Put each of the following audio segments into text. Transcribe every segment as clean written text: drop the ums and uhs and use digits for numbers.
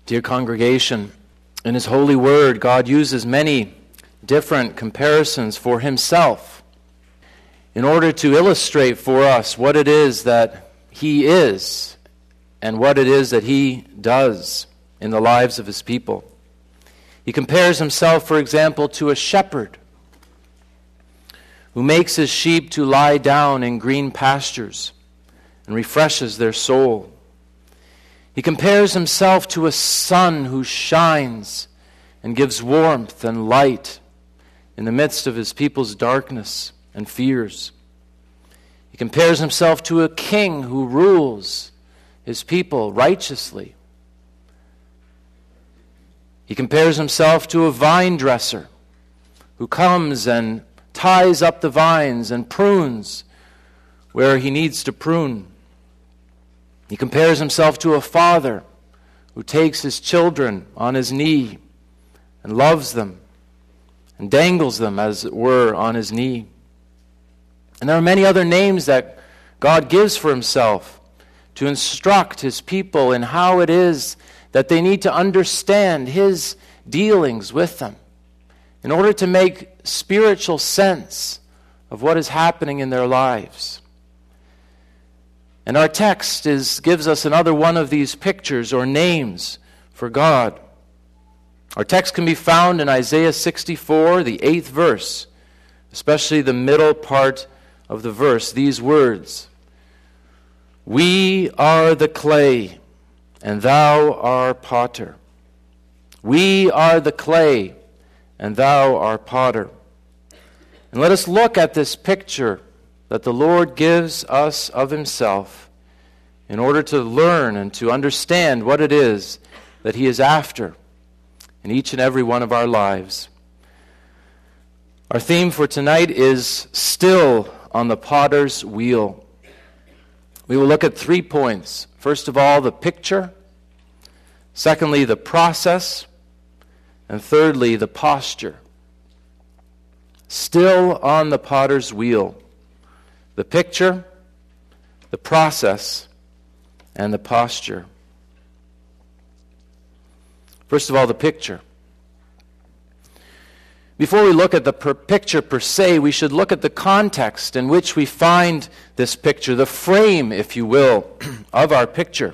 Dear congregation, in His holy word, God uses many different comparisons for Himself in order to illustrate for us what it is that He is and what it is that He does in the lives of His people. He compares Himself, for example, to a shepherd who makes his sheep to lie down in green pastures and refreshes their soul. He compares Himself to a sun who shines and gives warmth and light in the midst of His people's darkness and fears. He compares Himself to a king who rules His people righteously. He compares Himself to a vine dresser who comes and ties up the vines and prunes where He needs to prune. He compares Himself to a father who takes his children on his knee and loves them and dangles them, as it were, on his knee. And there are many other names that God gives for Himself to instruct His people in how it is that they need to understand His dealings with them in order to make spiritual sense of what is happening in their lives. And our text gives us another one of these pictures or names for God. Our text can be found in Isaiah 64, the 8th verse, especially the middle part of the verse, these words: "We are the clay, and thou art potter. We are the clay, and thou art potter." And let us look at this picture that the Lord gives us of Himself in order to learn and to understand what it is that He is after in each and every one of our lives. Our theme for tonight is still on the potter's wheel. We will look at 3 points. First of all, the picture. Secondly, the process. And thirdly, the posture. Still on the potter's wheel. The picture, the process, and the posture. First of all, the picture. Before we look at the picture per se, we should look at the context in which we find this picture, the frame, if you will, of our picture.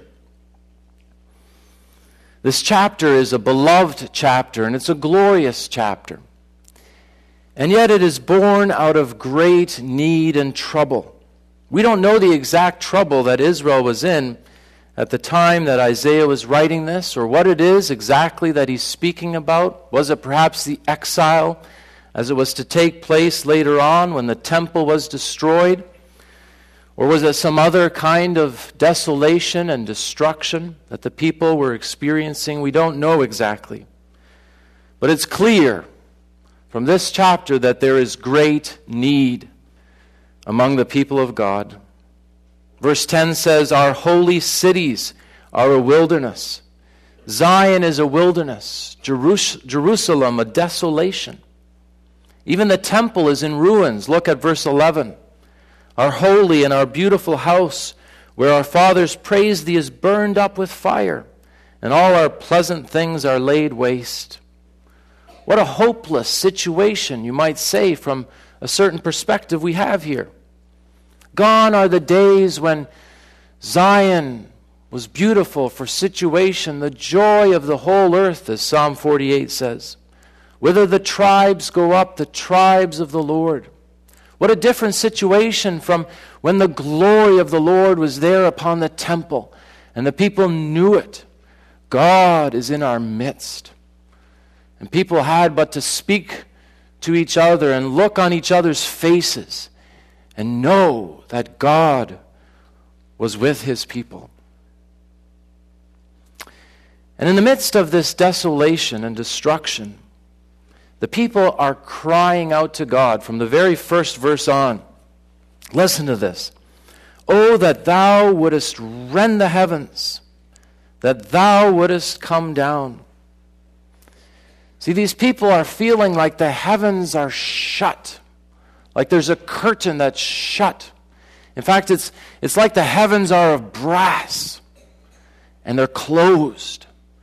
This chapter is a beloved chapter, and it's a glorious chapter. And yet it is born out of great need and trouble. We don't know the exact trouble that Israel was in at the time that Isaiah was writing this, or what it is exactly that he's speaking about. Was it perhaps the exile as it was to take place later on when the temple was destroyed? Or was it some other kind of desolation and destruction that the people were experiencing? We don't know exactly. But it's clear from this chapter that there is great need among the people of God. Verse 10 says, "Our holy cities are a wilderness. Zion is a wilderness. Jerusalem a desolation. Even the temple is in ruins." Look at verse 11. "Our holy and our beautiful house, where our fathers praised thee, is burned up with fire, and all our pleasant things are laid waste." What a hopeless situation, you might say, from a certain perspective we have here. Gone are the days when Zion was beautiful for situation, the joy of the whole earth, as Psalm 48 says. "Whither the tribes go up, the tribes of the Lord." What a different situation from when the glory of the Lord was there upon the temple, and the people knew it. God is in our midst. And people had but to speak to each other and look on each other's faces and know that God was with His people. And in the midst of this desolation and destruction, the people are crying out to God from the very first verse on. Listen to this. "Oh, that thou wouldest rend the heavens, that thou wouldest come down." See, these people are feeling like the heavens are shut, like there's a curtain that's shut. In fact, it's like the heavens are of brass, and they're closed.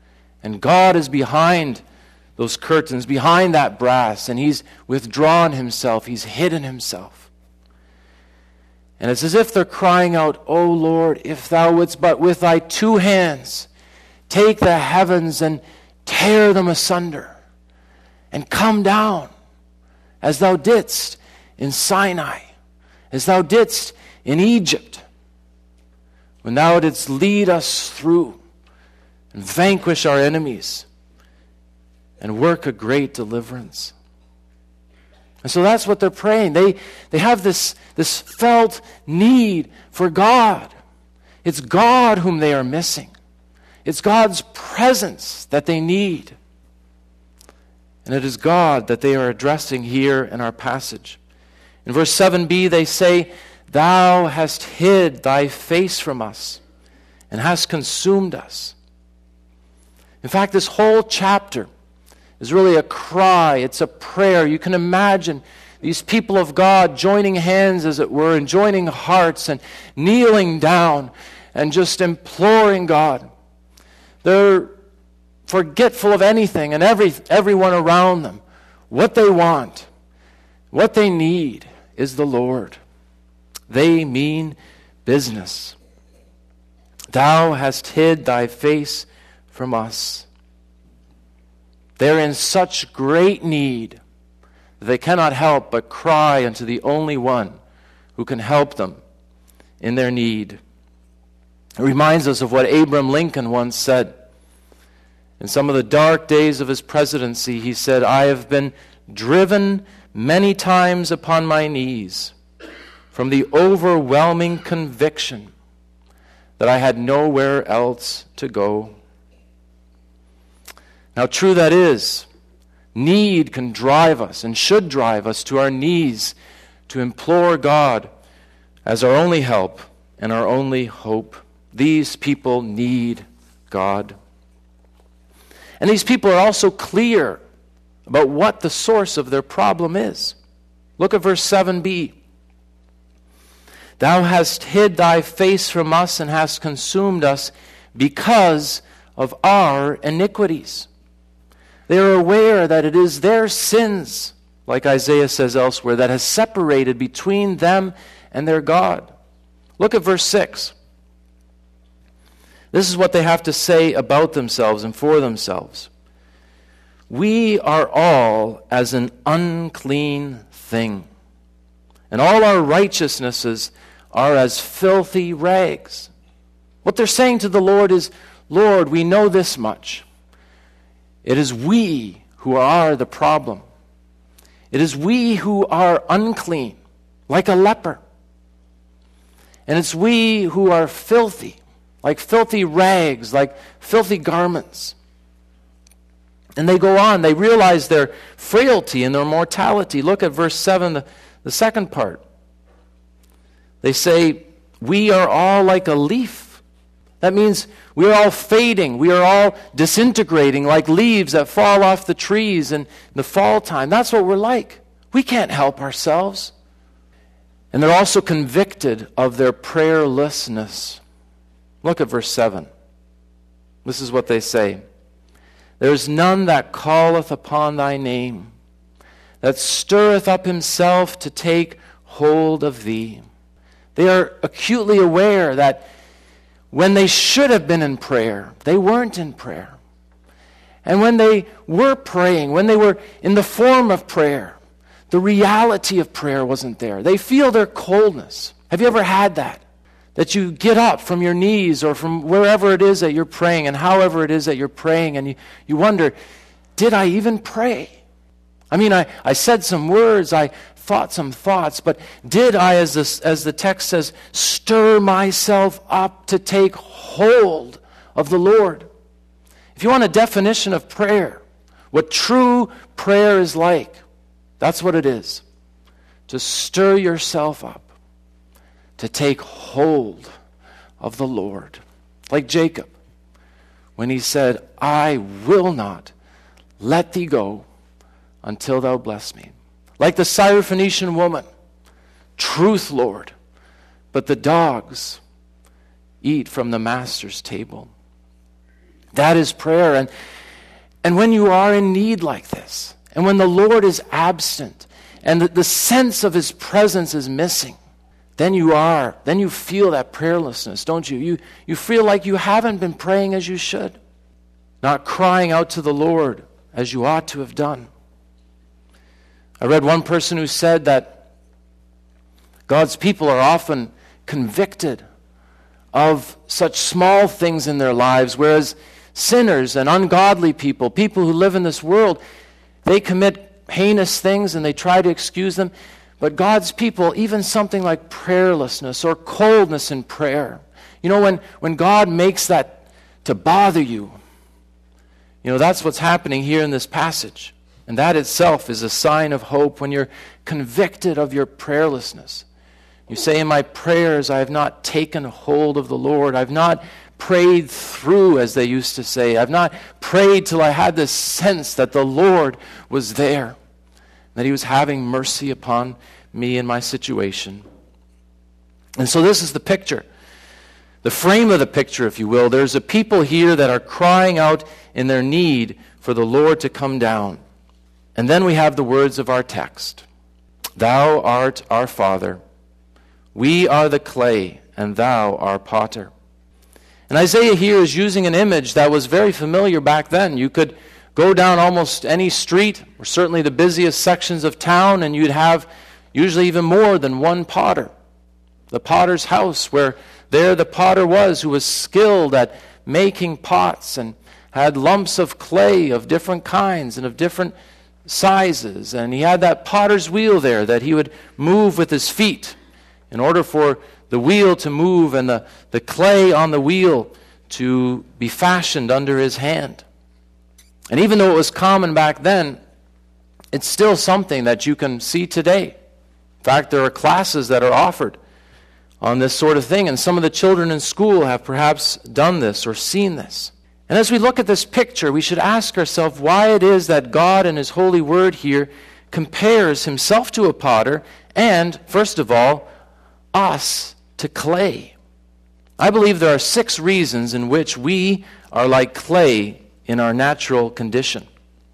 And God is behind those curtains, behind that brass, and he's withdrawn himself, he's hidden himself. And it's as if they're crying out, "O Lord, if thou wouldst but with thy two hands take the heavens and tear them asunder, and come down, as thou didst in Sinai, as thou didst in Egypt, when thou didst lead us through and vanquish our enemies and work a great deliverance." And so that's what they're praying. They have this felt need for God. It's God whom they are missing. It's God's presence that they need. And it is God that they are addressing here in our passage. In verse 7b, they say, "Thou hast hid thy face from us and hast consumed us." In fact, this whole chapter is really a cry. It's a prayer. You can imagine these people of God joining hands, as it were, and joining hearts and kneeling down and just imploring God. They're forgetful of anything and everyone around them. What they want, what they need is the Lord. They mean business. "Thou hast hid thy face from us." They're in such great need that they cannot help but cry unto the only one who can help them in their need. It reminds us of what Abraham Lincoln once said. In some of the dark days of his presidency, he said, "I have been driven many times upon my knees from the overwhelming conviction that I had nowhere else to go." Now, true that is, need can drive us and should drive us to our knees to implore God as our only help and our only hope. These people need God. And these people are also clear about what the source of their problem is. Look at verse 7b. "Thou hast hid thy face from us and hast consumed us because of our iniquities." They are aware that it is their sins, like Isaiah says elsewhere, that has separated between them and their God. Look at verse 6. This is what they have to say about themselves and for themselves. "We are all as an unclean thing, and all our righteousnesses are as filthy rags." What they're saying to the Lord is, "Lord, we know this much. It is we who are the problem. It is we who are unclean, like a leper. And it's we who are filthy, like filthy rags, like filthy garments." And they go on. They realize their frailty and their mortality. Look at verse 7, the second part. They say, "We are all like a leaf." That means we are all fading. We are all disintegrating like leaves that fall off the trees in the fall time. That's what we're like. We can't help ourselves. And they're also convicted of their prayerlessness. Look at verse 7. This is what they say. "There is none that calleth upon thy name, that stirreth up himself to take hold of thee." They are acutely aware that when they should have been in prayer, they weren't in prayer. And when they were praying, when they were in the form of prayer, the reality of prayer wasn't there. They feel their coldness. Have you ever had that? That you get up from your knees or from wherever it is that you're praying and however it is that you're praying, and you wonder, did I even pray? I mean, I said some words, I thought some thoughts, but did I, as the text says, stir myself up to take hold of the Lord? If you want a definition of prayer, what true prayer is like, that's what it is. To stir yourself up, to take hold of the Lord. Like Jacob, when he said, "I will not let thee go until thou bless me." Like the Syrophoenician woman, "Truth, Lord, but the dogs eat from the master's table." That is prayer. And when you are in need like this, and when the Lord is absent, and the sense of his presence is missing, then you feel that prayerlessness, don't you? You feel like you haven't been praying as you should, not crying out to the Lord as you ought to have done. I read one person who said that God's people are often convicted of such small things in their lives, whereas sinners and ungodly people who live in this world, they commit heinous things and they try to excuse them. But God's people, even something like prayerlessness or coldness in prayer, when God makes that to bother you, that's what's happening here in this passage. And that itself is a sign of hope when you're convicted of your prayerlessness. You say, in my prayers, I have not taken hold of the Lord. I've not prayed through, as they used to say. I've not prayed till I had this sense that the Lord was there, that he was having mercy upon me in my situation. And so this is the picture, the frame of the picture, if you will. There's a people here that are crying out in their need for the Lord to come down. And then we have the words of our text. Thou art our Father. We are the clay, and thou our potter. And Isaiah here is using an image that was very familiar back then. You could go down almost any street, or certainly the busiest sections of town, and you'd have usually even more than one potter. The potter's house, where there the potter was, who was skilled at making pots and had lumps of clay of different kinds and of different sizes. And he had that potter's wheel there that he would move with his feet in order for the wheel to move and the clay on the wheel to be fashioned under his hand. And even though it was common back then, it's still something that you can see today. In fact, there are classes that are offered on this sort of thing, and some of the children in school have perhaps done this or seen this. And as we look at this picture, we should ask ourselves why it is that God in his holy word here compares himself to a potter and, first of all, us to clay. I believe there are 6 reasons in which we are like clay in our natural condition.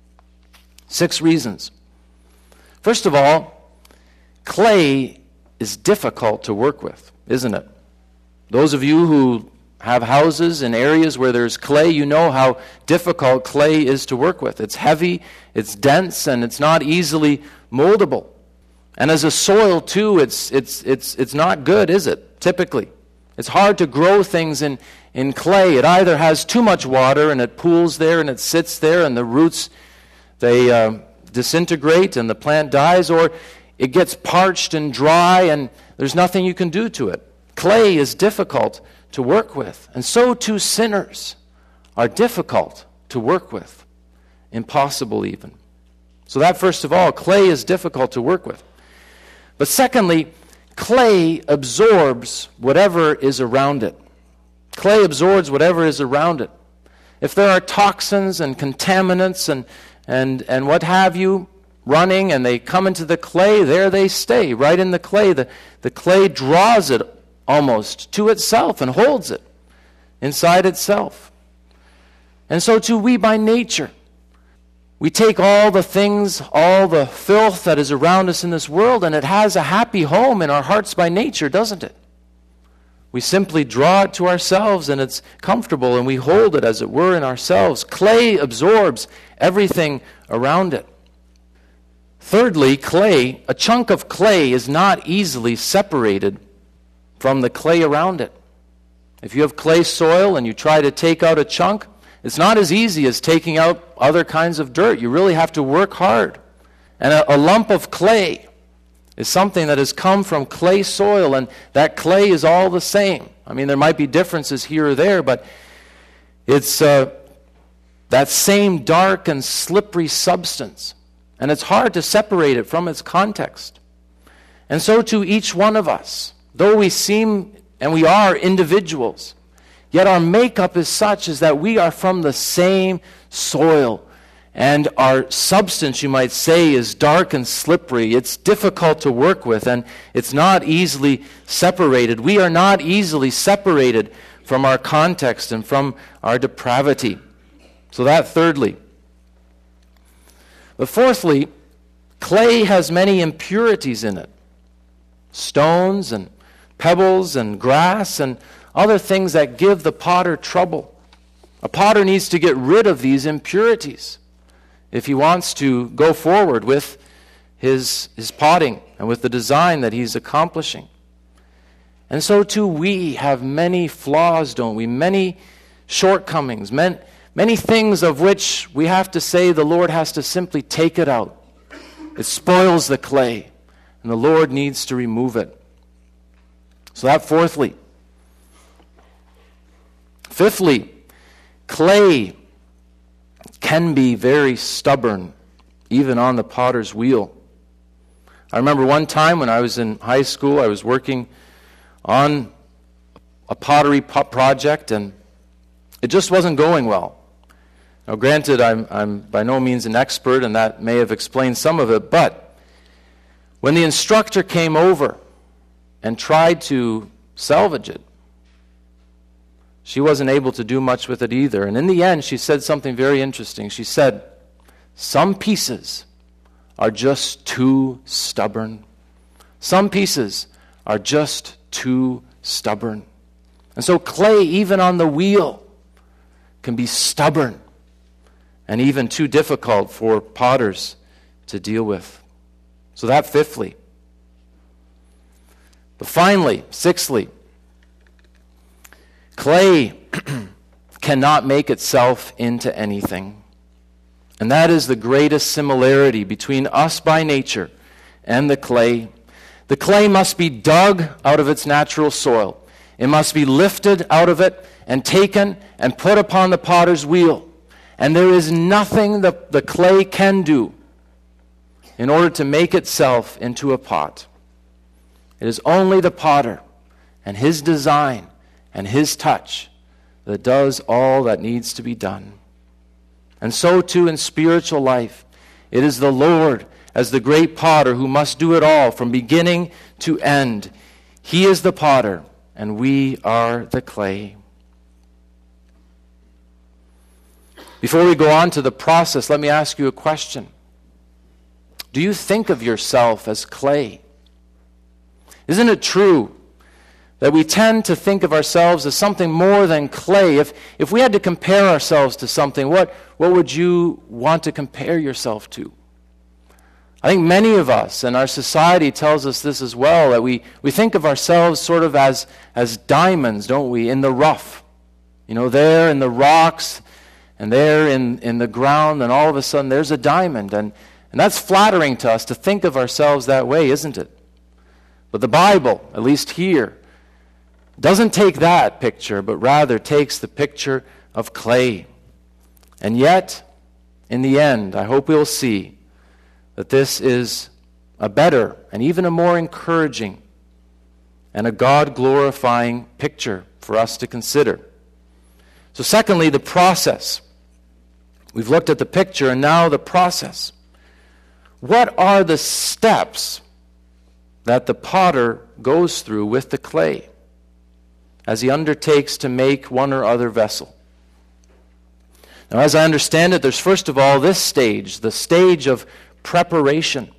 6 reasons. First of all, clay is difficult to work with, isn't it? Those of you who have houses in areas where there's clay, you know how difficult clay is to work with. It's heavy, it's dense, and it's not easily moldable. And as a soil too, it's not good, is it? Typically, it's hard to grow things in clay. It either has too much water and it pools there and it sits there and the roots they disintegrate and the plant dies, or it gets parched and dry and there's nothing you can do to it. Clay is difficult to work with, and so too sinners are difficult to work with, impossible even. So that, first of all, clay is difficult to work with. But secondly, clay absorbs whatever is around it. Clay absorbs whatever is around it. If there are toxins and contaminants and what have you running and they come into the clay, there they stay, right in the clay. The clay draws it almost to itself and holds it inside itself. And so too we by nature. We take all the things, all the filth that is around us in this world, and it has a happy home in our hearts by nature, doesn't it? We simply draw it to ourselves, and it's comfortable, and we hold it, as it were, in ourselves. Clay absorbs everything around it. Thirdly, clay, a chunk of clay is not easily separated from the clay around it. If you have clay soil and you try to take out a chunk, it's not as easy as taking out other kinds of dirt. You really have to work hard. And a lump of clay is something that has come from clay soil, and that clay is all the same. I mean, there might be differences here or there, but it's that same dark and slippery substance. And it's hard to separate it from its context. And so to each one of us, though we seem and we are individuals, yet our makeup is such as that we are from the same soil. And our substance, you might say, is dark and slippery. It's difficult to work with, and it's not easily separated. We are not easily separated from our context and from our depravity. So that thirdly. But fourthly, clay has many impurities in it. Stones and pebbles and grass and other things that give the potter trouble. A potter needs to get rid of these impurities if he wants to go forward with his potting and with the design that he's accomplishing. And so too we have many flaws, don't we? Many shortcomings, many things of which we have to say the Lord has to simply take it out. It spoils the clay, and the Lord needs to remove it. So that fourthly. Fifthly, clay can be very stubborn, even on the potter's wheel. I remember one time when I was in high school, I was working on a pottery project, and it just wasn't going well. Now, granted, I'm by no means an expert, and that may have explained some of it, but when the instructor came over and tried to salvage it, she wasn't able to do much with it either. And in the end, she said something very interesting. She said, some pieces are just too stubborn. Some pieces are just too stubborn. And so clay, even on the wheel, can be stubborn and even too difficult for potters to deal with. So that fifthly. But finally, sixthly, clay cannot make itself into anything. And that is the greatest similarity between us by nature and the clay. The clay must be dug out of its natural soil. It must be lifted out of it and taken and put upon the potter's wheel. And there is nothing that the clay can do in order to make itself into a pot. It is only the potter and his design and his touch that does all that needs to be done. And so too in spiritual life, it is the Lord as the great potter who must do it all from beginning to end. He is the potter, and we are the clay. Before we go on to the process, let me ask you a question. Do you think of yourself as clay? Isn't it true that we tend to think of ourselves as something more than clay? If we had to compare ourselves to something, what would you want to compare yourself to? I think many of us, and our society tells us this as well, that we think of ourselves sort of as diamonds, don't we, in the rough. You know, there in the rocks, and there in the ground, and all of a sudden there's a diamond. And that's flattering to us to think of ourselves that way, isn't it? But the Bible, at least here, doesn't take that picture, but rather takes the picture of clay. And yet, in the end, I hope we'll see that this is a better and even a more encouraging and a God-glorifying picture for us to consider. So secondly, the process. We've looked at the picture and now the process. What are the steps that the potter goes through with the clay as he undertakes to make one or other vessel? Now, as I understand it, there's first of all this stage, the stage of preparation.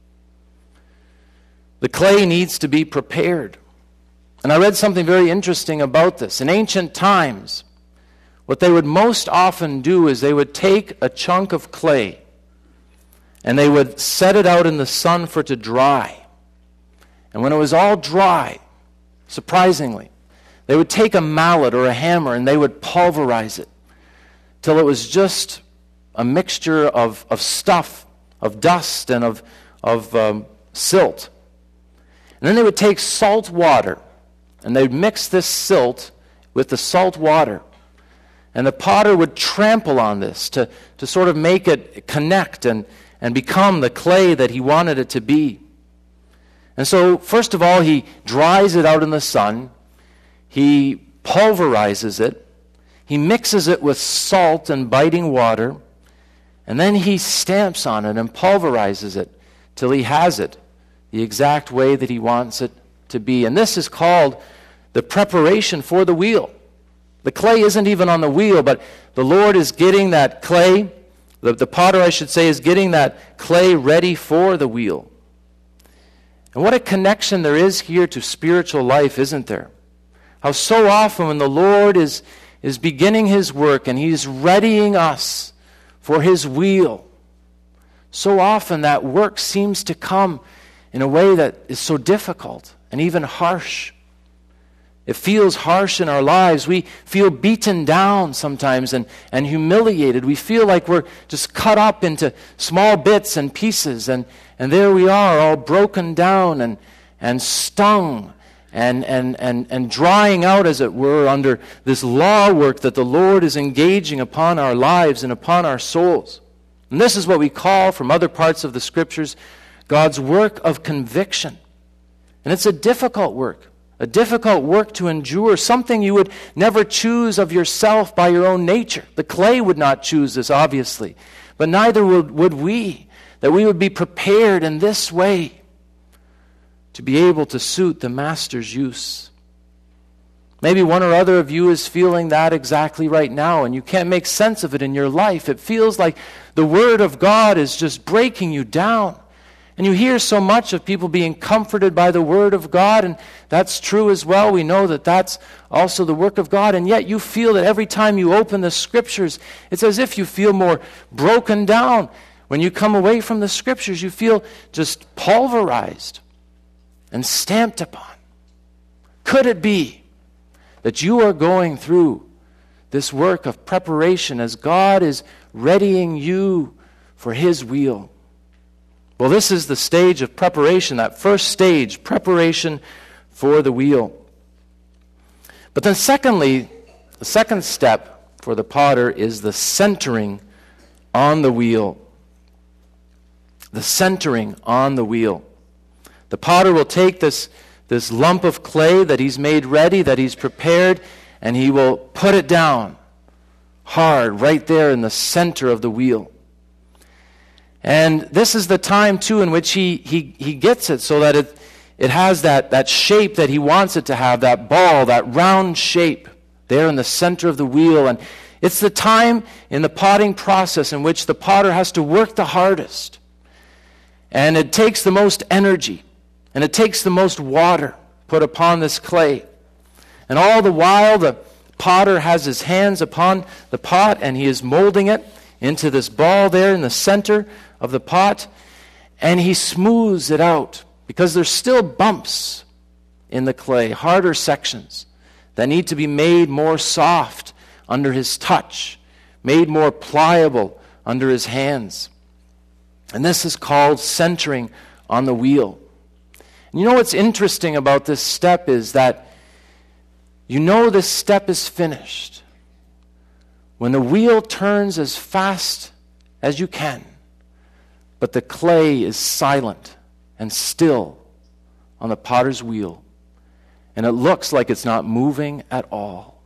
The clay needs to be prepared. And I read something very interesting about this. In ancient times, what they would most often do is they would take a chunk of clay and they would set it out in the sun for it to dry. And when it was all dry, surprisingly, they would take a mallet or a hammer and they would pulverize it till it was just a mixture of stuff, of dust and of silt. And then they would take salt water and they'd mix this silt with the salt water. And the potter would trample on this to sort of make it connect and become the clay that he wanted it to be. And so, first of all, he dries it out in the sun. He pulverizes it. He mixes it with salt and biting water. And then he stamps on it and pulverizes it till he has it the exact way that he wants it to be. And this is called the preparation for the wheel. The clay isn't even on the wheel, but the Lord is getting that clay, the potter, I should say, is getting that clay ready for the wheel. And what a connection there is here to spiritual life, isn't there? How so often when the Lord is beginning His work and He's readying us for His wheel, so often that work seems to come in a way that is so difficult and even harsh. It feels harsh in our lives. We feel beaten down sometimes and humiliated. We feel like we're just cut up into small bits and pieces, and there we are, all broken down and stung and drying out, as it were, under this law work that the Lord is engaging upon our lives and upon our souls. And this is what we call, from other parts of the Scriptures, God's work of conviction. And it's a difficult work to endure, something you would never choose of yourself by your own nature. The clay would not choose this, obviously, but neither would we, that we would be prepared in this way to be able to suit the Master's use. Maybe one or other of you is feeling that exactly right now, and you can't make sense of it in your life. It feels like the Word of God is just breaking you down. And you hear so much of people being comforted by the Word of God, and that's true as well. We know that that's also the work of God, and yet you feel that every time you open the Scriptures, it's as if you feel more broken down. When you come away from the Scriptures, you feel just pulverized and stamped upon. Could it be that you are going through this work of preparation as God is readying you for His wheel? Well, this is the stage of preparation, that first stage, preparation for the wheel. But then secondly, the second step for the potter is the centering on the wheel. The centering on the wheel. The potter will take this lump of clay that he's made ready, that he's prepared, and he will put it down hard right there in the center of the wheel. And this is the time, too, in which he gets it so that it has that shape that he wants it to have, that ball, that round shape there in the center of the wheel. And it's the time in the potting process in which the potter has to work the hardest. And it takes the most energy, and it takes the most water put upon this clay. And all the while, the potter has his hands upon the pot, and he is molding it into this ball there in the center of the pot, and he smooths it out because there's still bumps in the clay, harder sections that need to be made more soft under his touch, made more pliable under his hands. And this is called centering on the wheel. And you know what's interesting about this step is that you know this step is finished when the wheel turns as fast as you can, but the clay is silent and still on the potter's wheel, and it looks like it's not moving at all.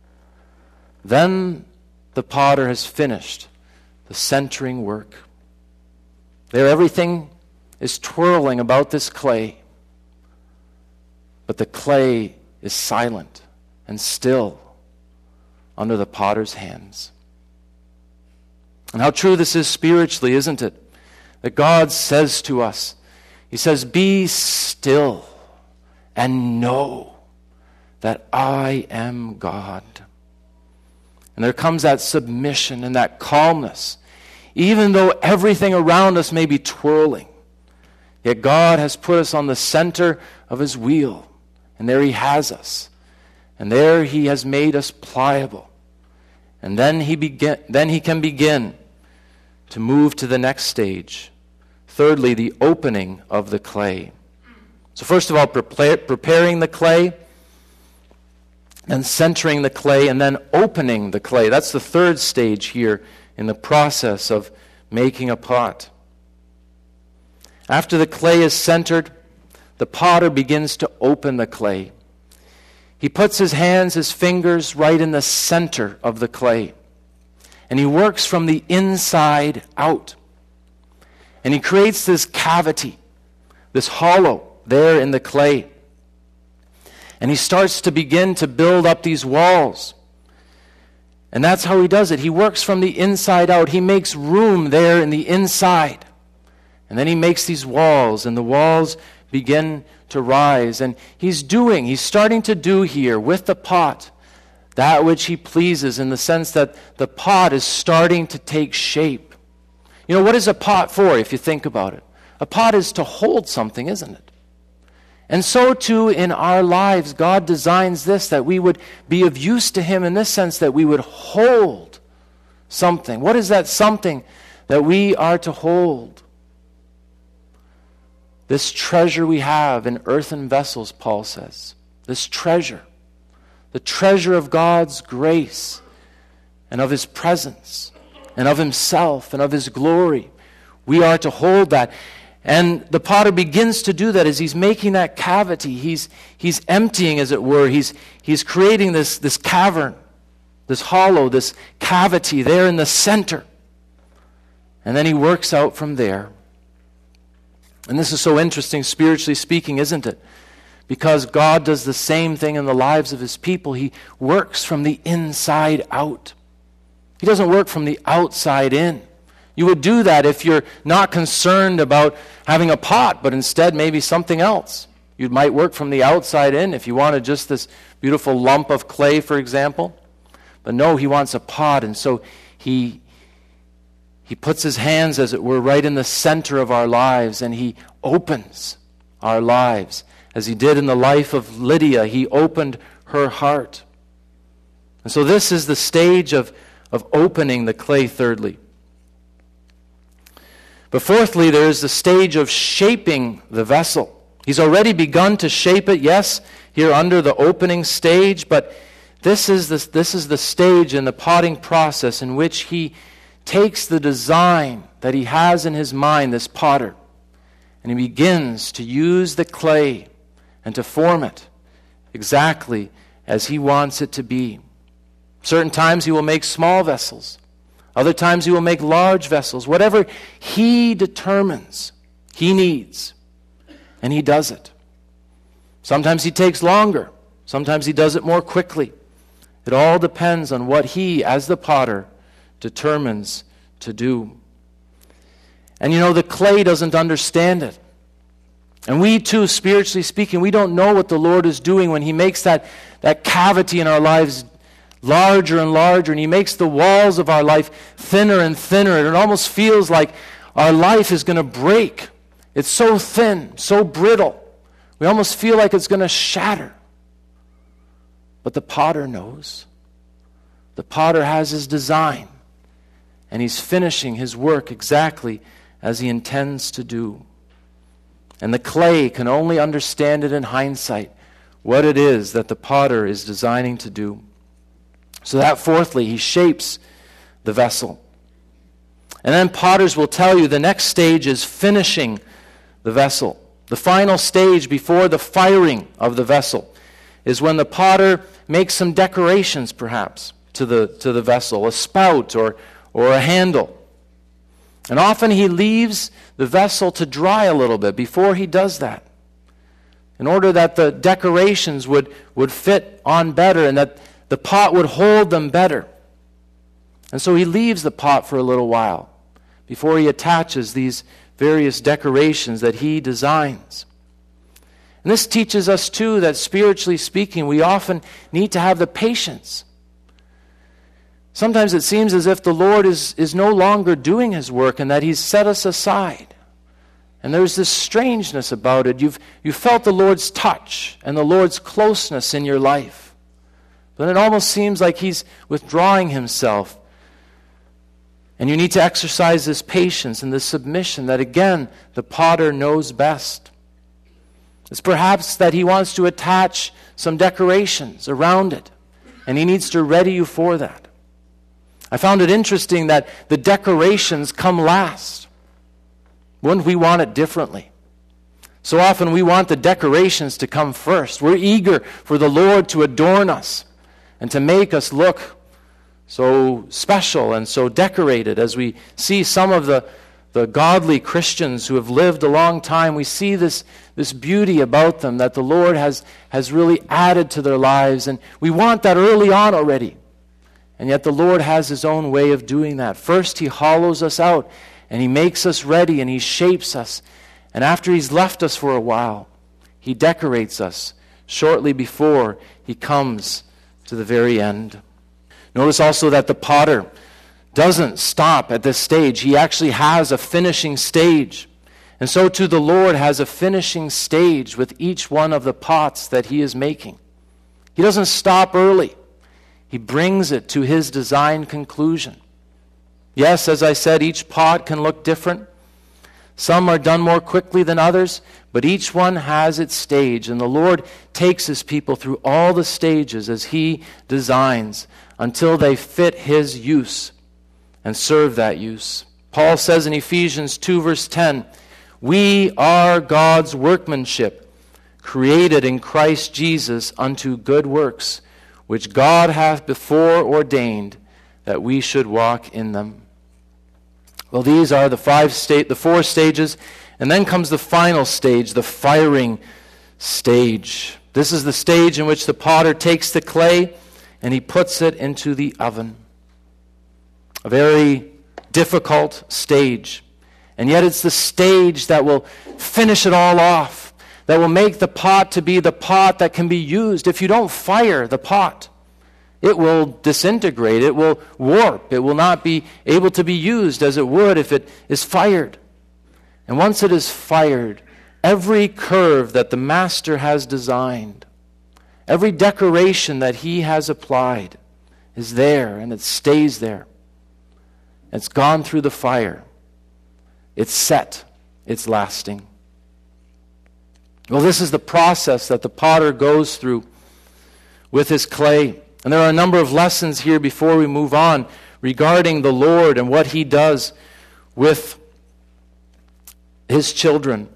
Then the potter has finished the centering work. There, everything is twirling about this clay, but the clay is silent and still under the potter's hands. And how true this is spiritually, isn't it? That God says to us, He says, "Be still and know that I am God." And there comes that submission and that calmness. Even though everything around us may be twirling, yet God has put us on the center of His wheel. And there He has us. And there He has made us pliable. And then He can begin to move to the next stage. Thirdly, the opening of the clay. So first of all, preparing the clay, then centering the clay, and then opening the clay. That's the third stage here in the process of making a pot. After the clay is centered, the potter begins to open the clay. He puts his hands, his fingers, right in the center of the clay. And he works from the inside out. And he creates this cavity, this hollow there in the clay. And he starts to begin to build up these walls And that's how he does it. He works from the inside out. He makes room there in the inside. And then he makes these walls, and the walls begin to rise. And he's starting to do here with the pot that which he pleases, in the sense that the pot is starting to take shape. You know, what is a pot for, if you think about it? A pot is to hold something, isn't it? And so too in our lives, God designs this, that we would be of use to him in this sense, that we would hold something. What is that something that we are to hold? This treasure we have in earthen vessels, Paul says. This treasure. The treasure of God's grace and of his presence and of himself and of his glory. We are to hold that. And the potter begins to do that as he's making that cavity. He's emptying, as it were. He's creating this cavern, this hollow, this cavity there in the center. And then he works out from there. And this is so interesting, spiritually speaking, isn't it? Because God does the same thing in the lives of his people. He works from the inside out. He doesn't work from the outside in. You would do that if you're not concerned about having a pot, but instead maybe something else. You might work from the outside in if you wanted just this beautiful lump of clay, for example. But no, he wants a pot, and so he puts his hands, as it were, right in the center of our lives, and he opens our lives. As he did in the life of Lydia, he opened her heart. And so this is the stage of opening the clay, thirdly. But fourthly, there is the stage of shaping the vessel. He's already begun to shape it, yes, here under the opening stage, but this is the stage in the potting process in which he takes the design that he has in his mind, this potter, and he begins to use the clay and to form it exactly as he wants it to be. Certain times he will make small vessels. Other times he will make large vessels. Whatever he determines he needs, and he does it. Sometimes he takes longer. Sometimes he does it more quickly. It all depends on what he, as the potter, determines to do. And you know, the clay doesn't understand it. And we too, spiritually speaking, we don't know what the Lord is doing when he makes that cavity in our lives larger and larger, and he makes the walls of our life thinner and thinner. And it almost feels like our life is going to break. It's so thin, so brittle. We almost feel like it's going to shatter. But the potter knows. The potter has his design, and he's finishing his work exactly as he intends to do. And the clay can only understand it in hindsight, what it is that the potter is designing to do. So that fourthly, he shapes the vessel. And then potters will tell you the next stage is finishing the vessel. The final stage before the firing of the vessel is when the potter makes some decorations, perhaps, to the vessel, a spout or a handle. And often he leaves the vessel to dry a little bit before he does that, in order that the decorations would fit on better and that the pot would hold them better. And so he leaves the pot for a little while before he attaches these various decorations that he designs. And this teaches us too that, spiritually speaking, we often need to have the patience. Sometimes it seems as if the Lord is no longer doing his work and that he's set us aside. And there's this strangeness about it. You've felt the Lord's touch and the Lord's closeness in your life. But it almost seems like he's withdrawing himself. And you need to exercise this patience and this submission that, again, the potter knows best. It's perhaps that he wants to attach some decorations around it, and he needs to ready you for that. I found it interesting that the decorations come last. Wouldn't we want it differently? So often we want the decorations to come first. We're eager for the Lord to adorn us and to make us look so special and so decorated. As we see some of the godly Christians who have lived a long time, we see this beauty about them that the Lord has really added to their lives. And we want that early on already. And yet the Lord has his own way of doing that. First, he hollows us out, and he makes us ready, and he shapes us. And after he's left us for a while, he decorates us shortly before he comes to the very end. Notice also that the potter doesn't stop at this stage. He actually has a finishing stage. And so too the Lord has a finishing stage with each one of the pots that he is making. He doesn't stop early. He brings it to his design conclusion. Yes, as I said, each pot can look different. Some are done more quickly than others, but each one has its stage. And the Lord takes his people through all the stages as he designs until they fit his use and serve that use. Paul says in Ephesians 2 verse 10, "We are God's workmanship, created in Christ Jesus unto good works, which God hath before ordained that we should walk in them." Well, these are the four stages, and then comes the final stage, the firing stage. This is the stage in which the potter takes the clay and he puts it into the oven. A very difficult stage. And yet it's the stage that will finish it all off, that will make the pot to be the pot that can be used. If you don't fire the pot, it will disintegrate, it will warp, it will not be able to be used as it would if it is fired. And once it is fired, every curve that the master has designed, every decoration that he has applied is there, and it stays there. It's gone through the fire. It's set. It's lasting. Well, this is the process that the potter goes through with his clay. And there are a number of lessons here before we move on regarding the Lord and what he does with his children.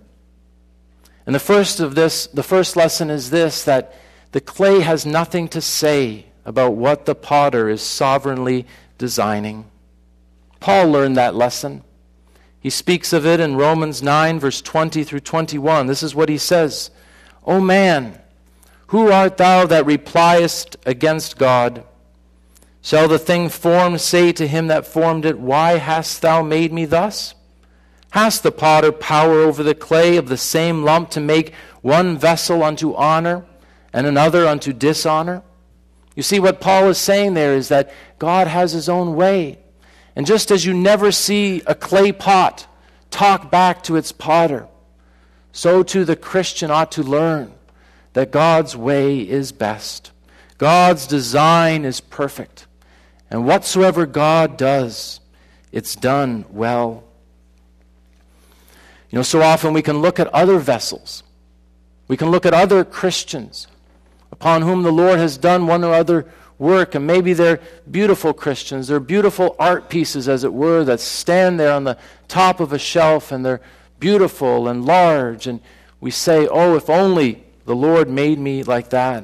And the first lesson is this, that the clay has nothing to say about what the potter is sovereignly designing. Paul learned that lesson. He speaks of it in Romans 9, verse 20 through 21. This is what he says, "O man, who art thou that repliest against God? Shall the thing formed say to him that formed it, Why hast thou made me thus? Hast the potter power over the clay of the same lump to make one vessel unto honor and another unto dishonor?" You see, what Paul is saying there is that God has his own way. And just as you never see a clay pot talk back to its potter, so too the Christian ought to learn that God's way is best. God's design is perfect. And whatsoever God does, it's done well. You know, so often we can look at other vessels. We can look at other Christians upon whom the Lord has done one or other work, and maybe they're beautiful Christians. They're beautiful art pieces, as it were, that stand there on the top of a shelf, and they're beautiful and large, and we say, "Oh, if only the Lord made me like that."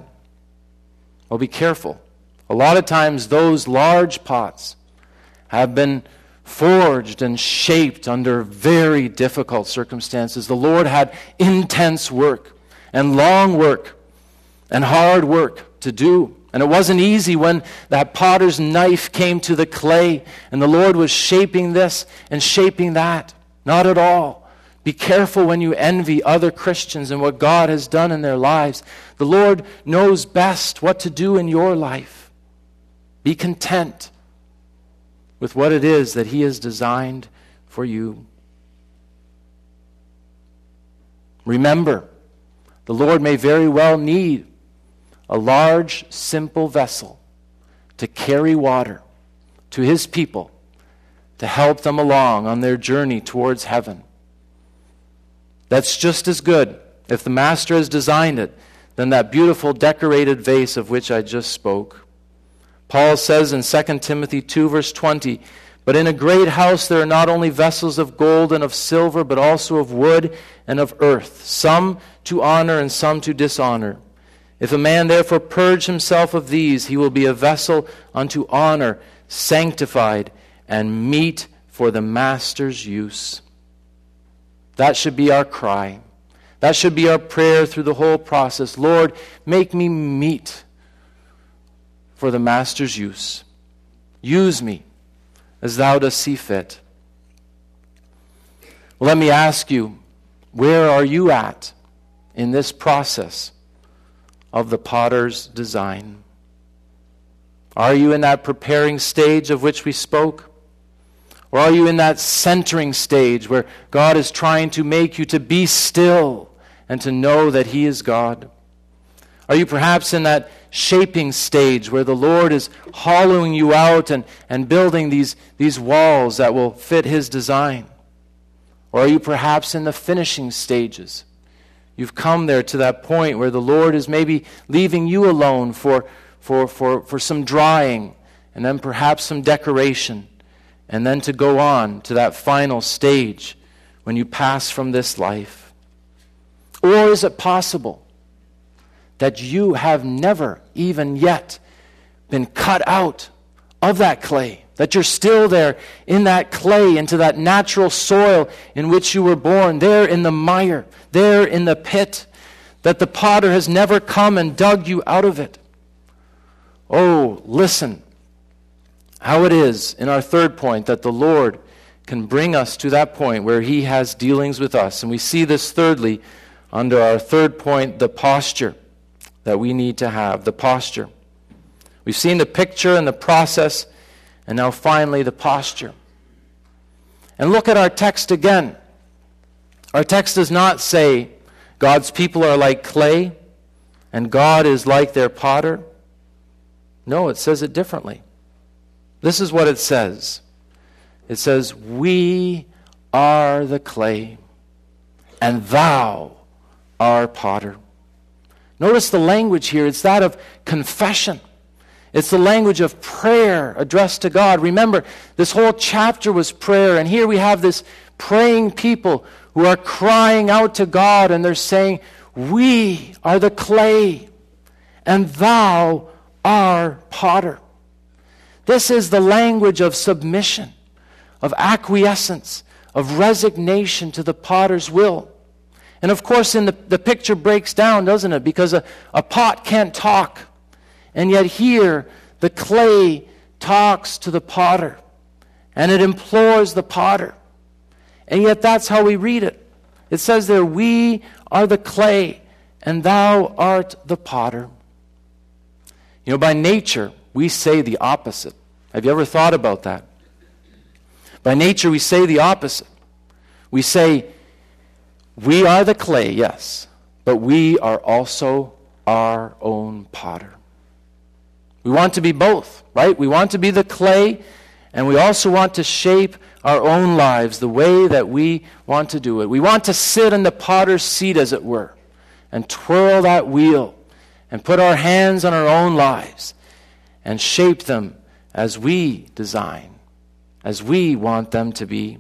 Well, be careful. A lot of times those large pots have been forged and shaped under very difficult circumstances. The Lord had intense work and long work and hard work to do. And it wasn't easy when that potter's knife came to the clay and the Lord was shaping this and shaping that. Not at all. Be careful when you envy other Christians and what God has done in their lives. The Lord knows best what to do in your life. Be content with what it is that he has designed for you. Remember, the Lord may very well need a large, simple vessel to carry water to his people, to help them along on their journey towards heaven. That's just as good, if the Master has designed it, than that beautiful decorated vase of which I just spoke. Paul says in 2 Timothy 2, verse 20, "But in a great house there are not only vessels of gold and of silver, but also of wood and of earth, some to honor and some to dishonor. If a man therefore purge himself of these, he will be a vessel unto honor, sanctified, and meet for the Master's use." That should be our cry. That should be our prayer through the whole process. Lord, make me meet for the Master's use. Use me as thou dost see fit. Well, let me ask you, where are you at in this process of the potter's design? Are you in that preparing stage of which we spoke? Or are you in that centering stage where God is trying to make you to be still and to know that He is God? Are you perhaps in that shaping stage where the Lord is hollowing you out and building these walls that will fit His design? Or are you perhaps in the finishing stages? You've come there to that point where the Lord is maybe leaving you alone for some drying, and then perhaps some decoration, and then to go on to that final stage when you pass from this life. Or is it possible that you have never even yet been cut out of that clay? That you're still there in that clay, into that natural soil in which you were born, there in the mire, there in the pit, that the potter has never come and dug you out of it. Oh, listen how it is in our third point that the Lord can bring us to that point where He has dealings with us. And we see this thirdly under our third point, the posture that we need to have, the posture. We've seen the picture and the process, and now finally the posture. And look at our text again. Our text does not say God's people are like clay and God is like their potter. No, it says it differently. This is what it says. It says, we are the clay and thou art potter. Notice the language here. It's that of confession. It's the language of prayer addressed to God. Remember, this whole chapter was prayer, and here we have this praying people who are crying out to God, and they're saying, we are the clay, and thou art potter. This is the language of submission, of acquiescence, of resignation to the potter's will. And of course, the picture breaks down, doesn't it? Because a pot can't talk. And yet here, the clay talks to the potter, and it implores the potter. And yet that's how we read it. It says there, we are the clay, and thou art the potter. You know, by nature, we say the opposite. Have you ever thought about that? By nature, we say the opposite. We say, we are the clay, yes, but we are also our own potter. We want to be both, right? We want to be the clay, and we also want to shape our own lives the way that we want to do it. We want to sit in the potter's seat, as it were, and twirl that wheel and put our hands on our own lives and shape them as we design, as we want them to be.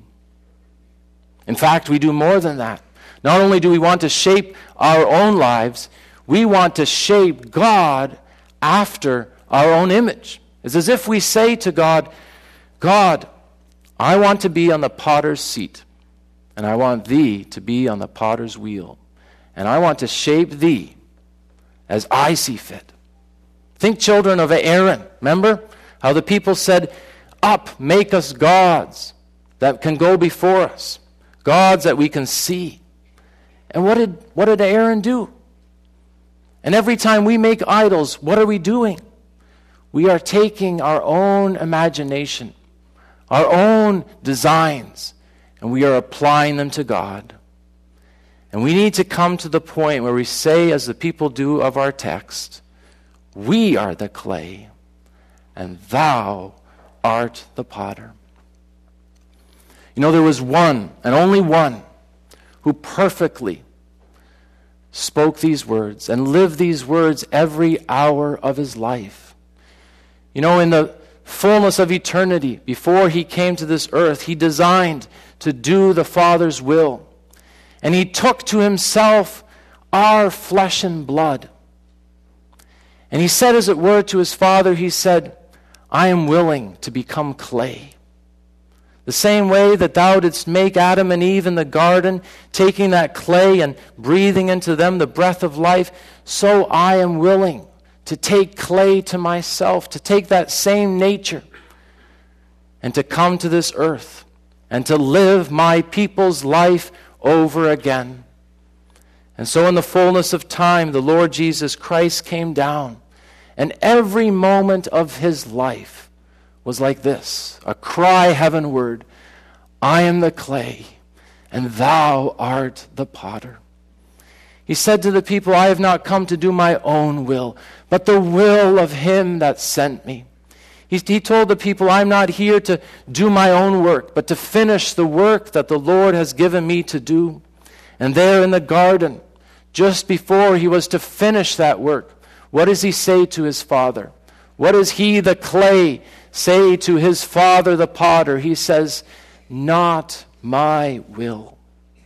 In fact, we do more than that. Not only do we want to shape our own lives, we want to shape God after our own image. It's as if we say to God, God, I want to be on the potter's seat, and I want thee to be on the potter's wheel, and I want to shape thee as I see fit. Think, children of Aaron. Remember how the people said, up, make us gods that can go before us, gods that we can see. And what did Aaron do? And every time we make idols, what are we doing? We are taking our own imagination, our own designs, and we are applying them to God. And we need to come to the point where we say, as the people do of our text, we are the clay, and thou art the potter. You know, there was one, and only one, who perfectly spoke these words and lived these words every hour of his life. You know, in the fullness of eternity, before he came to this earth, he designed to do the Father's will. And he took to himself our flesh and blood. And he said, as it were, to his Father, he said, I am willing to become clay. The same way that thou didst make Adam and Eve in the garden, taking that clay and breathing into them the breath of life, so I am willing to take clay to myself, to take that same nature, and to come to this earth and to live my people's life over again. And so in the fullness of time, the Lord Jesus Christ came down, and every moment of his life was like this, a cry heavenward, I am the clay, and thou art the potter. He said to the people, I have not come to do my own will, but the will of him that sent me. He told the people, I'm not here to do my own work, but to finish the work that the Lord has given me to do. And there in the garden, just before he was to finish that work, what does he say to his Father? What does he, the clay, say to his Father, the potter? He says, not my will,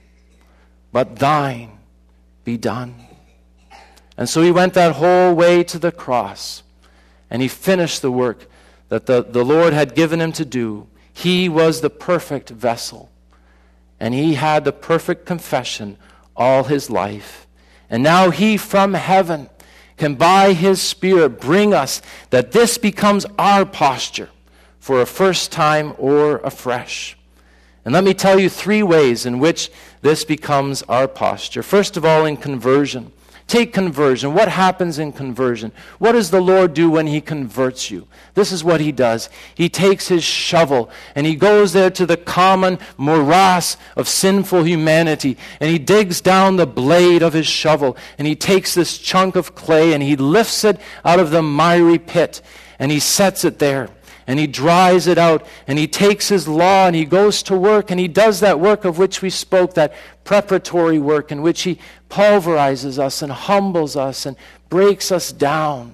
but thine be done. And so he went that whole way to the cross, and he finished the work that the Lord had given him to do. He was the perfect vessel, and he had the perfect confession all his life. And now he from heaven can by his Spirit bring us that this becomes our posture for a first time or afresh. And let me tell you 3 ways in which this becomes our posture. First of all, in conversion. Take conversion. What happens in conversion? What does the Lord do when he converts you? This is what he does. He takes his shovel and he goes there to the common morass of sinful humanity, and he digs down the blade of his shovel, and he takes this chunk of clay and he lifts it out of the miry pit, and he sets it there. And he dries it out, and he takes his law, and he goes to work, and he does that work of which we spoke, that preparatory work in which he pulverizes us and humbles us and breaks us down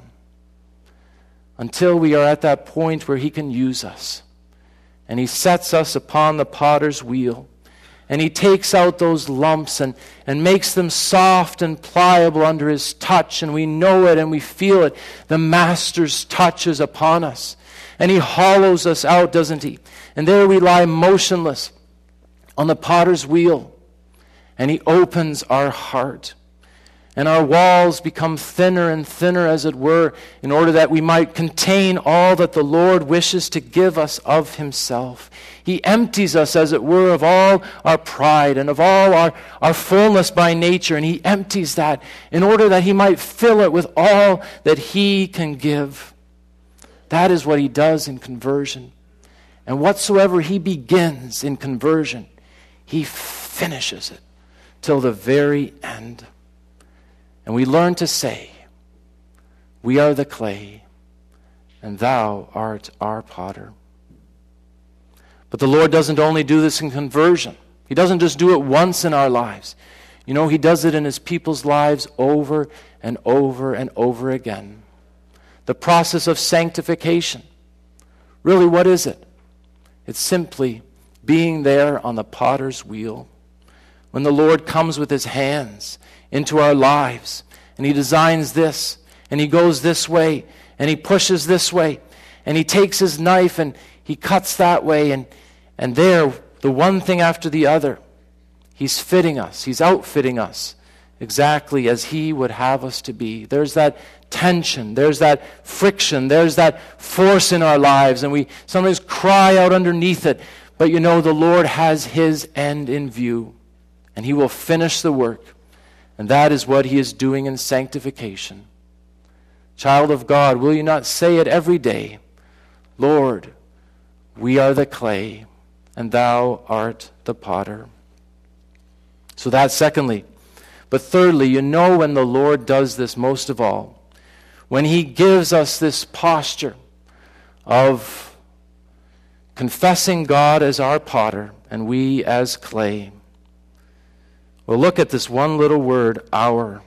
until we are at that point where he can use us. And he sets us upon the potter's wheel, and he takes out those lumps and makes them soft and pliable under his touch, and we know it and we feel it. The master's touch is upon us. And he hollows us out, doesn't he? And there we lie motionless on the potter's wheel. And he opens our heart. And our walls become thinner and thinner, as it were, in order that we might contain all that the Lord wishes to give us of himself. He empties us, as it were, of all our pride and of all our fullness by nature. And he empties that in order that he might fill it with all that he can give. That is what he does in conversion. And whatsoever he begins in conversion, he finishes it till the very end. And we learn to say, we are the clay, and thou art our potter. But the Lord doesn't only do this in conversion. He doesn't just do it once in our lives. You know, he does it in his people's lives over and over and over again. The process of sanctification. Really, what is it? It's simply being there on the potter's wheel. When the Lord comes with his hands into our lives, and he designs this, and he goes this way, and he pushes this way, and he takes his knife and he cuts that way, and there, the one thing after the other, he's fitting us, he's outfitting us exactly as he would have us to be. There's that tension, there's that friction, there's that force in our lives, and we sometimes cry out underneath it. But you know, the Lord has his end in view, and he will finish the work. And that is what he is doing in sanctification. Child of God, will you not say it every day? Lord, we are the clay, and thou art the potter. So that's secondly. But thirdly, you know when the Lord does this most of all, when he gives us this posture of confessing God as our potter and we as clay. Well, look at this one little word, our.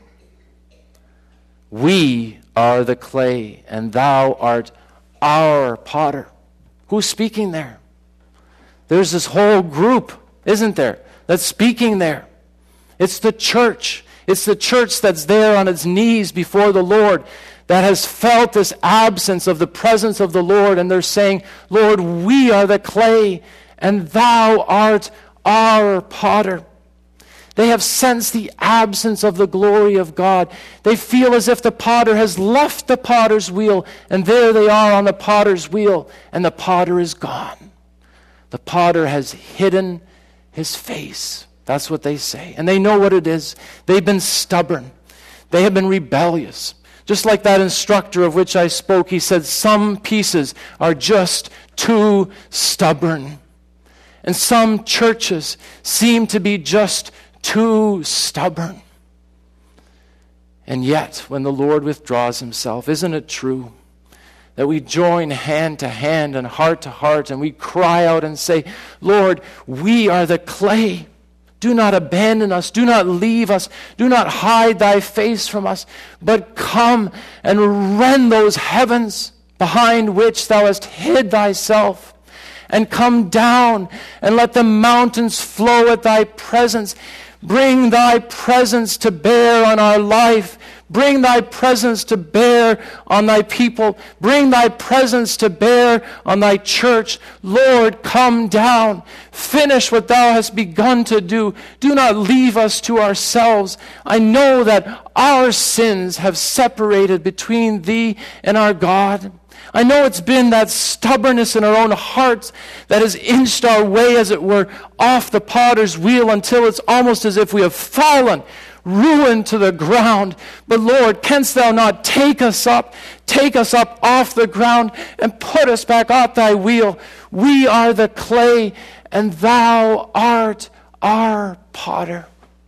We are the clay, and thou art our potter. Who's speaking there? There's this whole group, isn't there, that's speaking there. It's the church. It's the church that's there on its knees before the Lord, that has felt this absence of the presence of the Lord, and they're saying, Lord, we are the clay, and thou art our potter. They have sensed the absence of the glory of God. They feel as if the potter has left the potter's wheel, and there they are on the potter's wheel, and the potter is gone. The potter has hidden his face. That's what they say. And they know what it is. They've been stubborn. They have been rebellious. Just like that instructor of which I spoke, he said, some pieces are just too stubborn. And some churches seem to be just too stubborn. And yet, when the Lord withdraws himself, isn't it true that we join hand to hand and heart to heart and we cry out and say, Lord, we are the clay. Do not abandon us. Do not leave us. Do not hide thy face from us, but come and rend those heavens behind which thou hast hid thyself, and come down and let the mountains flow at thy presence. Bring thy presence to bear on our life. Bring thy presence to bear on thy people. Bring thy presence to bear on thy church. Lord, come down. Finish what thou hast begun to do. Do not leave us to ourselves. I know that our sins have separated between thee and our God. I know it's been that stubbornness in our own hearts that has inched our way, as it were, off the potter's wheel until it's almost as if we have fallen, ruined to the ground. But Lord, canst thou not take us up off the ground and put us back at thy wheel? We are the clay and thou art our potter.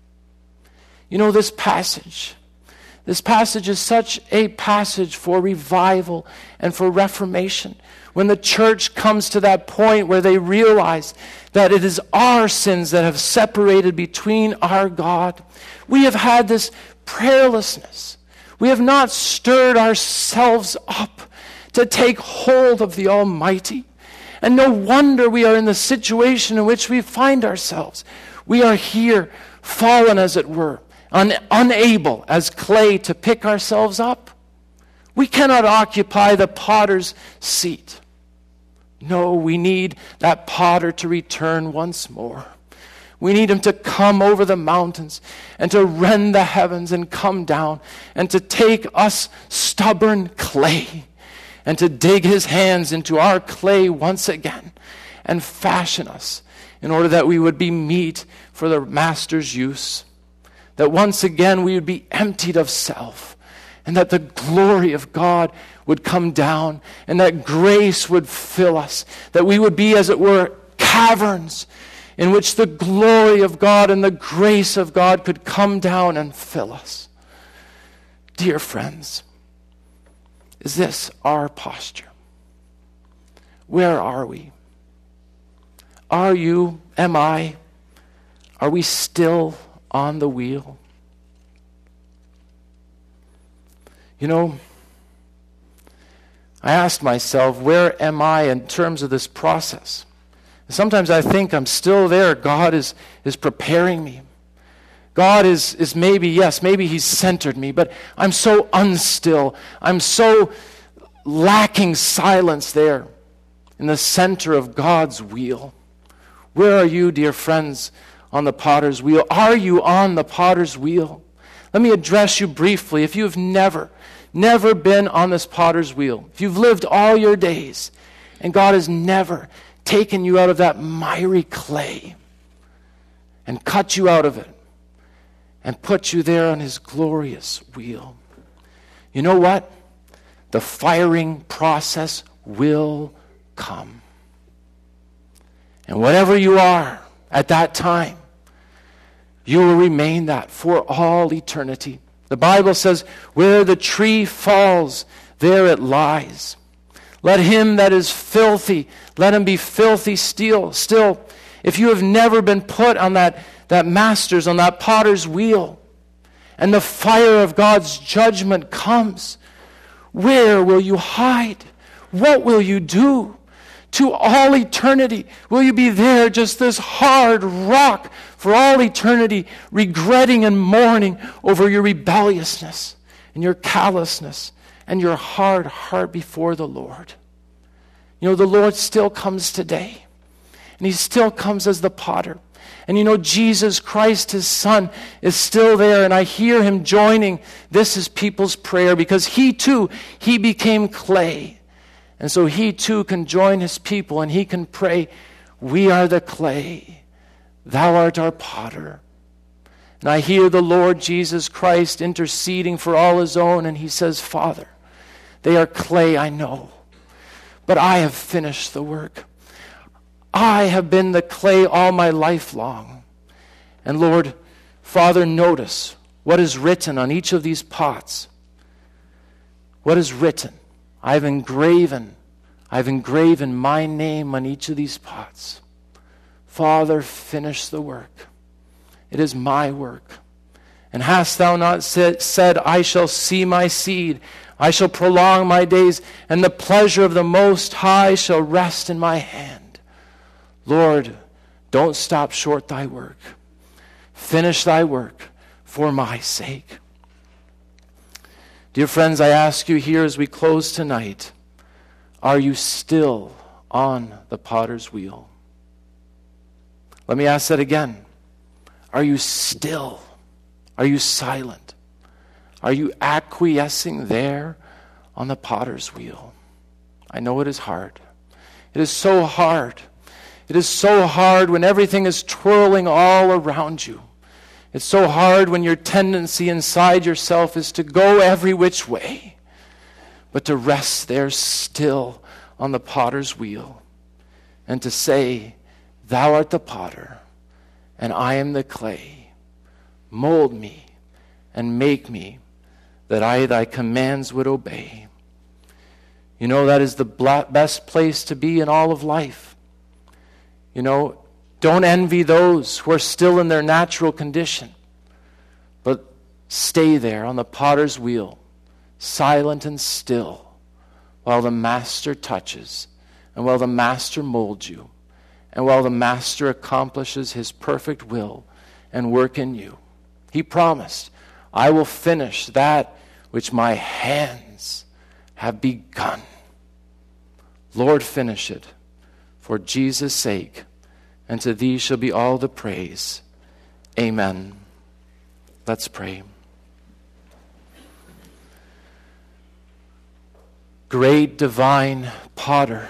You know, this passage is such a passage for revival and for reformation. When the church comes to that point where they realize that it is our sins that have separated between our God. We have had this prayerlessness. We have not stirred ourselves up to take hold of the Almighty. And no wonder we are in the situation in which we find ourselves. We are here, fallen as it were, unable as clay to pick ourselves up. We cannot occupy the potter's seat. No, we need that potter to return once more. We need him to come over the mountains and to rend the heavens and come down and to take us stubborn clay and to dig his hands into our clay once again and fashion us in order that we would be meet for the master's use. That once again we would be emptied of self, and that the glory of God would come down, and that grace would fill us, that we would be, as it were, caverns in which the glory of God and the grace of God could come down and fill us. Dear friends, is this our posture? Where are we? Are you, am I, are we still on the wheel? You know, I asked myself, where am I in terms of this process? And sometimes I think I'm still there. God is preparing me. God is maybe he's centered me, but I'm so unstill. I'm so lacking silence there in the center of God's wheel. Where are you, dear friends, on the potter's wheel? Are you on the potter's wheel? Let me address you briefly. If you have never been on this potter's wheel, if you've lived all your days and God has never taken you out of that miry clay and cut you out of it and put you there on his glorious wheel, you know what? The firing process will come. And whatever you are at that time, you will remain that for all eternity. The Bible says, where the tree falls, there it lies. Let him that is filthy, let him be filthy still. If you have never been put on that potter's wheel, and the fire of God's judgment comes, where will you hide? What will you do? To all eternity, will you be there, just this hard rock for all eternity, regretting and mourning over your rebelliousness and your callousness and your hard heart before the Lord? You know, the Lord still comes today, and he still comes as the potter. And you know, Jesus Christ, his Son, is still there, and I hear him joining his people's prayer, because he too, he became clay. And so he too can join his people, and he can pray, We are the clay. Thou art our potter. And I hear the Lord Jesus Christ interceding for all his own, and he says, Father, they are clay, I know, but I have finished the work. I have been the clay all my life long. And Lord, Father, notice what is written on each of these pots. What is written? I've engraven my name on each of these pots. Father, finish the work. It is my work. And hast thou not said, I shall see my seed, I shall prolong my days, and the pleasure of the Most High shall rest in my hand. Lord, don't stop short thy work. Finish thy work for my sake. Dear friends, I ask you here as we close tonight, are you still on the potter's wheel? Let me ask that again. Are you still? Are you silent? Are you acquiescing there on the potter's wheel? I know it is hard. It is so hard. It is so hard when everything is twirling all around you. It's so hard when your tendency inside yourself is to go every which way, but to rest there still on the potter's wheel and to say, Thou art the potter, and I am the clay. Mold me and make me, that I thy commands would obey. You know, that is the best place to be in all of life. You know, don't envy those who are still in their natural condition, but stay there on the potter's wheel, silent and still, while the master touches, and while the master molds you, and while the master accomplishes his perfect will and work in you. He promised, I will finish that which my hands have begun. Lord, finish it for Jesus' sake, and to thee shall be all the praise. Amen. Let's pray. Great divine potter,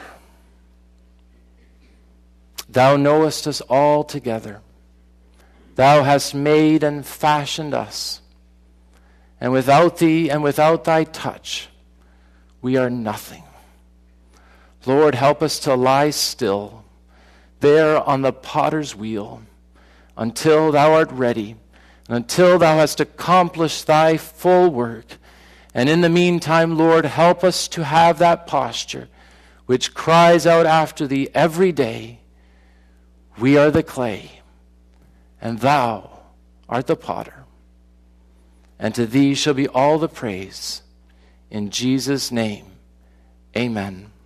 thou knowest us all together. Thou hast made and fashioned us. And without thee and without thy touch, we are nothing. Lord, help us to lie still there on the potter's wheel until thou art ready and until thou hast accomplished thy full work. And in the meantime, Lord, help us to have that posture which cries out after thee every day, We are the clay, and thou art the potter. And to thee shall be all the praise. In Jesus' name, amen.